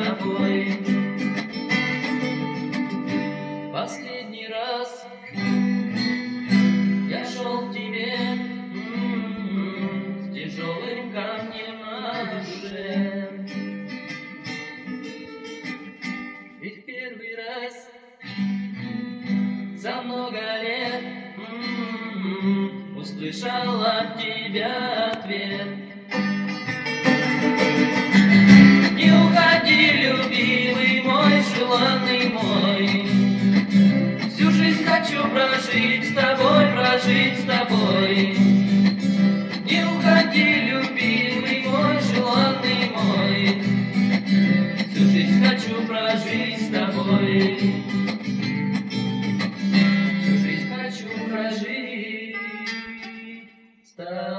тобой. Последний раз я шел к тебе с тяжелым камнем на душе. Ведь первый раз за много лет услышал от тебя ответ. Не уходи, любимый мой, желанный мой, всю жизнь хочу прожить с тобой, прожить с тобой. Не уходи, любимый мой, желанный мой, всю жизнь хочу прожить с тобой. Всю жизнь хочу прожить с тобой.